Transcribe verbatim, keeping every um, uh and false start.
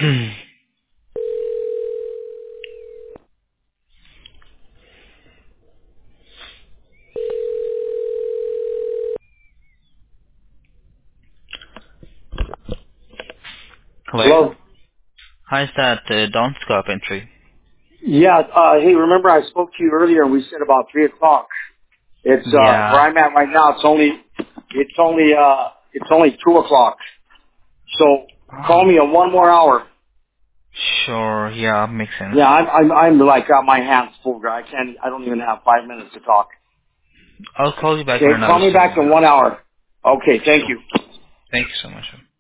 Hello. Hello? Hi, is that uh, Don's Carpentry? Yeah, uh, hey, remember I spoke to you earlier and we said about three o'clock. It's, uh, where Yeah. I'm at right now, it's only, it's only, uh, it's only two o'clock. So, call Oh, me in one more hour. sure. Yeah, makes sense. Yeah, I'm, I'm, I'm like, got my hands full, guy. I can't, I don't even have five minutes to talk. I'll call you back on Okay, call another me back time. in one hour. Okay, thank Sure. you. Thank you so much.